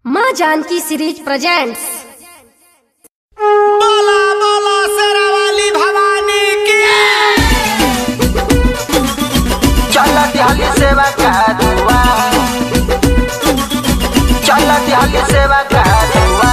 माँ Janaki series presents. बोला बोला शेरावाली भवानी की। चल दिहाली सेवा का दुआ, चल दिहाली सेवा का दुआ।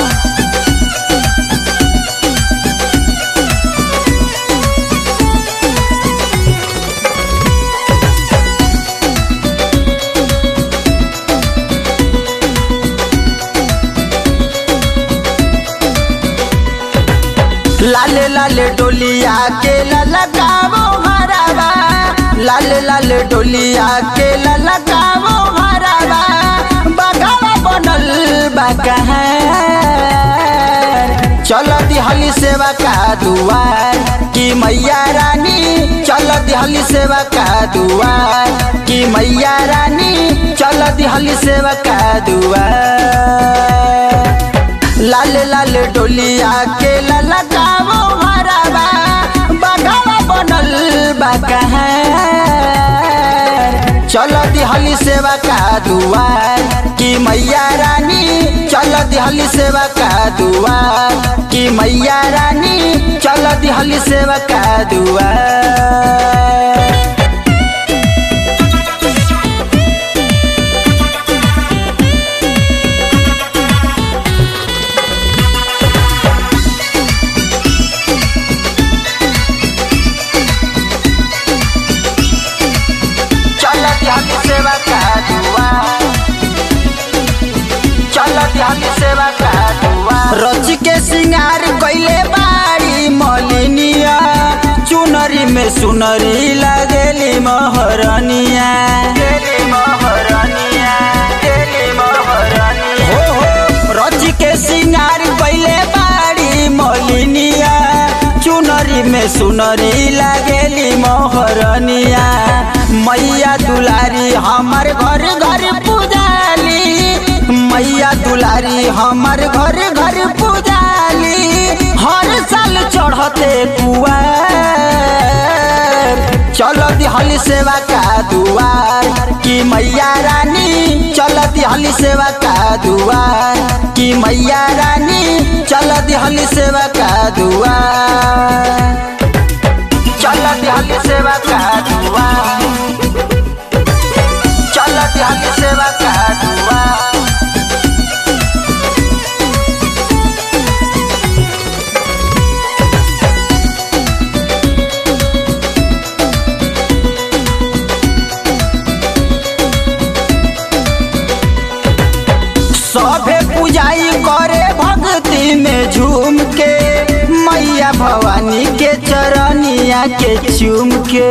लाले लाले डोलिया के ललकावो हरावा, लाले लाले डोलिया के ललकावो हरावा। बगावा बनल बकहार, चल दिहाली सेवा का दुआर की मैया रानी। चल दिहाली सेवा का दुआर की मैया रानी। चल दिहाली सेवा का दुआर। लाले लाले डोलिया के ललकावो हरावा, बगावा बनल बकहार। चल दिहाली सेवा का दुआर की मैया रानी। चल दिहाली सेवा का दुआर की मैया रानी। चल दिहाली सेवा का दुआर। सेवा का दुआ, चल दिहाली सेवा का दुआ। रच के सिंगार कइले बाड़ी मलिनिया, चुनरी में सुनरी लगेली महरनिया। हो रच के सिंगार कइले बाड़ी मलिनिया, चुनरी में सुनरी लगेली महरनिया। मैया दुलारी हमार घर घर पूजाली, मैया दुलारी हमार घर घर पूजाली। हर साल चढ़ते कुआर, चल दिहाली सेवा का दुआर की मैया रानी। चल दिहाली सेवा का दुआर की मैया रानी। चल दिहाली सेवा का दुआर। चल दिहाली सेवा का दुआर, चल दिहाली सेवा का दुआर। सभे पूजाई करे भक्ति में झूम के, मैया भवानी के चरनिया के चूम के।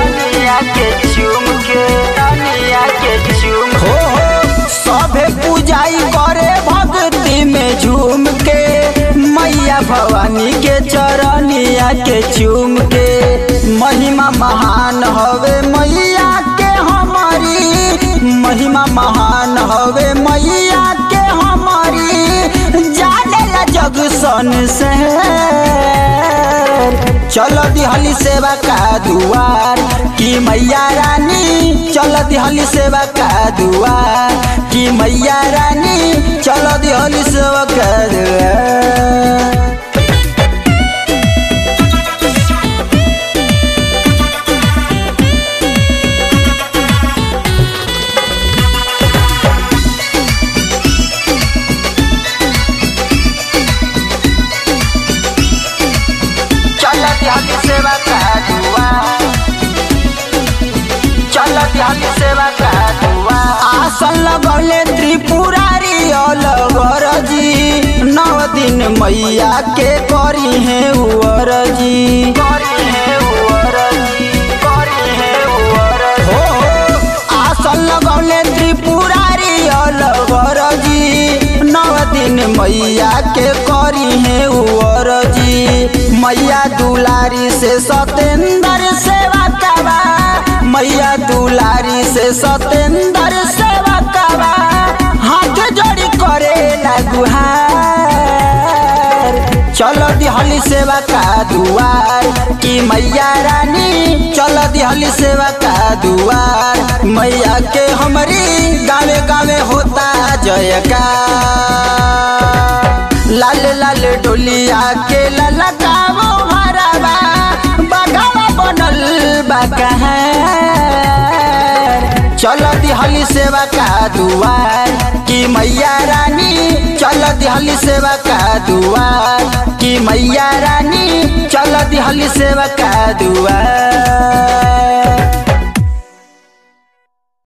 हो सभे पूजाई करे भक्ति में झूम के, मैया भवानी के चरनिया के चूम के। महिमा महान हवे मैया के हमारी, महिमा महान हवे मैया के हमारी। जानेला जग संसार, चल दिहाली सेवा का दुआर की मैया रानी। चल दिहाली सेवा का दुआर की मैया रानी। चल दिहाली सेवा का दुआर। दिहाली सेवा का दुआ, चल दिहाली सेवा का दुआ। आसन लगौले त्रिपुरारी अलवर जी, 9 दिन मैया के करी है उवर जी। हो आसन लगौले त्रिपुरारी अलवर जी, 9 दिन मैया के करी है उवर जी। मैया दुलारी से सतेंद्र सेवा कबा, मैया दुलारी से सतेंद्र सेवा कबा। हाथ जोड़ी करे गुहार, चल चल दिहली सेवा का दुआर कि मैया रानी चल दिहली सेवा का दुआर। मैया के हमारी गावे गावे होता जयकार। लाल लाल डोलिया के ललकावो हरावा बगावा बनल बकहार। चल दिहली सेवा का दुआर कि मैया रानी चल दिहली सेवा का दुआर कि मैया रानी चल दिहली सेवा का दुआर।